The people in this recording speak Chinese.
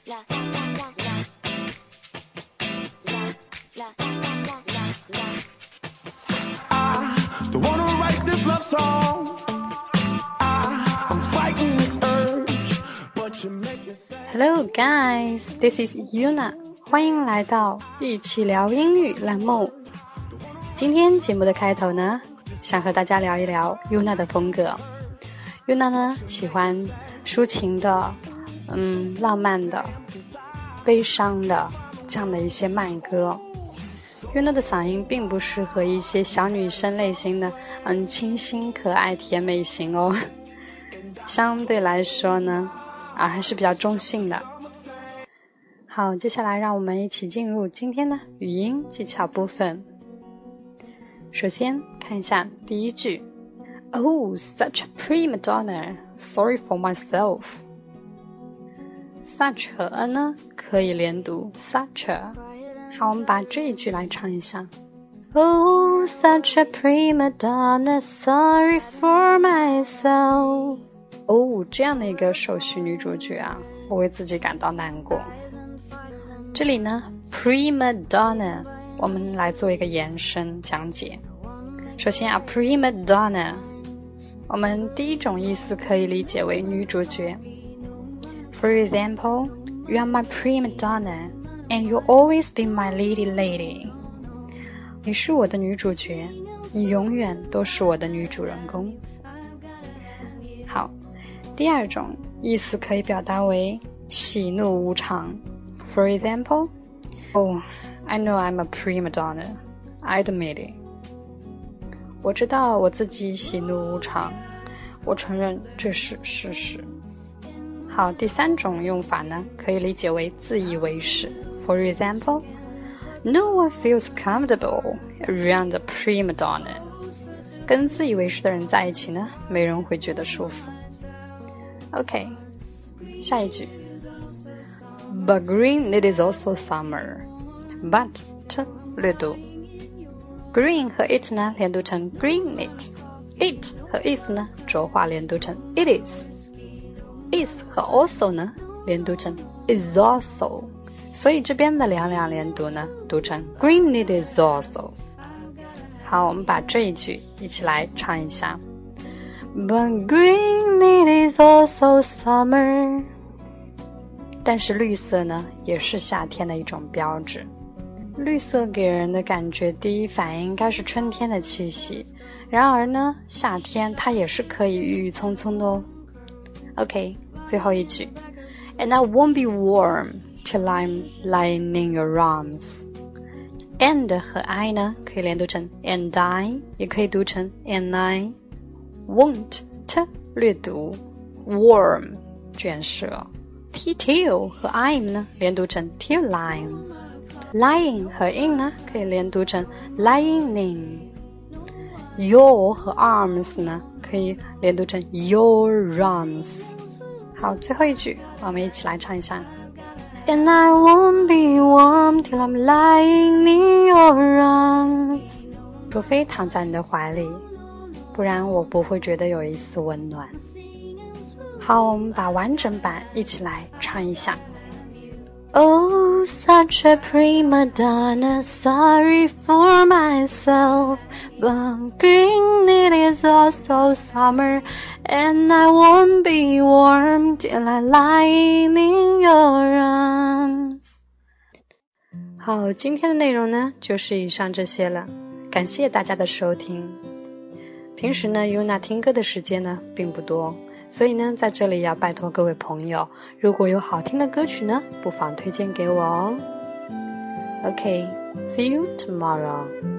don't wanna write this love song. I'm fighting this urge, but you make me say. Hello guys, this is Yuna. 欢迎来到一起聊英语栏目。今天节目的开头呢，想和大家聊一聊 Yuna 的风格。Yuna 呢，喜欢抒情的，浪漫的、悲伤的这样的一些慢歌。Yuna 的嗓音并不适合一些小女生类型的，清新可爱甜美型哦。相对来说呢，还是比较中性的。好，接下来让我们一起进入今天的语音技巧部分。首先看一下第一句 Oh, such a prima donna, sorry for myself. Such 和 a 呢可以连读 such a。 好，我们把这一句来唱一下 Oh, such a prima donna, sorry for myself. 这样的一个首席女主角啊，我为自己感到难过。这里呢 prima donna 我们来做一个延伸讲解。首先啊 prima donna 我们第一种意思可以理解为女主角。 For example, you are my prima donna and you'll always be my lady. 你是我的女主角，你永远都是我的女主人公。好，第二种意思可以表达为喜怒无常。For example, Oh, I know I'm a prima donna. I admit it. 我知道我自己喜怒无常，我承认这是事实。好，第三种用法呢，可以理解为自以为是。For example, No one feels comfortable around a prima donna. 跟自以为是的人在一起呢，没人会觉得舒服。OK, 下一句。But green it is also summer. But t 略读。Green 和 it 呢连读成 green it. It 和 is 呢浊化连读成 it is. Is 和 also 呢连读成 is also. 所以这边的两连读呢读成 green it is also. 好，我们把这一句一起来唱一下。But green it is also summer. 但是绿色呢也是夏天的一种标志。绿色给人的感觉第一反应应该是春天的气息，然而呢夏天它也是可以郁郁葱葱的哦。 OK, 最后一句 And I won't be warm till I'm lying in your arms. And 和 I 呢可以连读成 And I 也可以读成 And I won't t 略读 warm 卷舌till 和 I'm 呢连读成 till lying. Lying 和 in 呢可以连读成 lying in. Your 和 arms 呢可以连读成 your arms. 好，最后一句我们一起来唱一下。And I won't be warm till I'm lying in your arms. 除非躺在你的怀里，不然我不会觉得有一丝温暖。好，我们把完整版一起来唱一下。Oh, such a prima donna, sorry for myself. But green it is also summer, and I won't be warm till I'm lying in your arms. 好，今天的内容呢，就是以上这些了。感谢大家的收听。平时呢，Yuna听歌的时间呢，并不多。所以呢，在这里要拜托各位朋友，如果有好听的歌曲呢，不妨推荐给我哦。Okay, see you tomorrow.